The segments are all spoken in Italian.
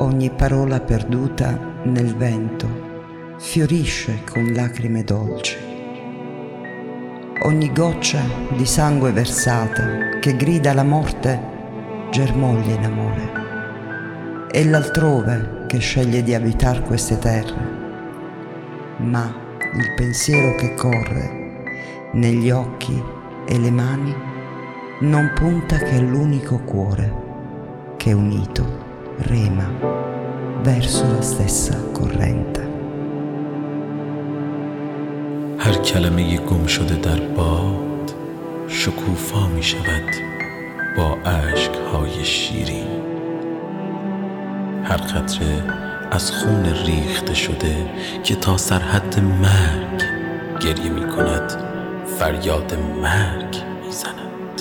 ogni parola perduta nel vento fiorisce con lacrime dolci. Ogni goccia di sangue versata che grida la morte germoglia in amore. È l'altrove che sceglie di abitar queste terre, ma il pensiero che corre negli occhi e le mani non punta che all'unico cuore che unito rema verso la stessa corrente. هر کلمه گم شده در باد شکوفا می شود با اشک‌های شیرین. هر قطره از خون ریخته شده که تا سرحد مرگ گریه می کند فریاد مرگ می زند.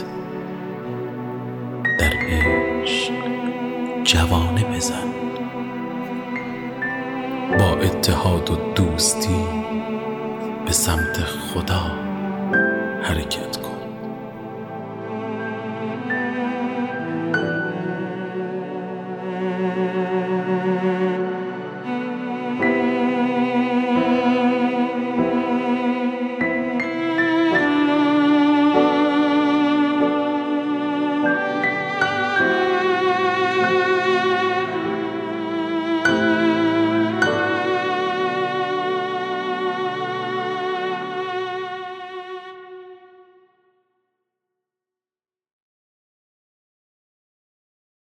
در عشق جوانه بزن، با اتحاد و دوستی به سمت خدا حرکت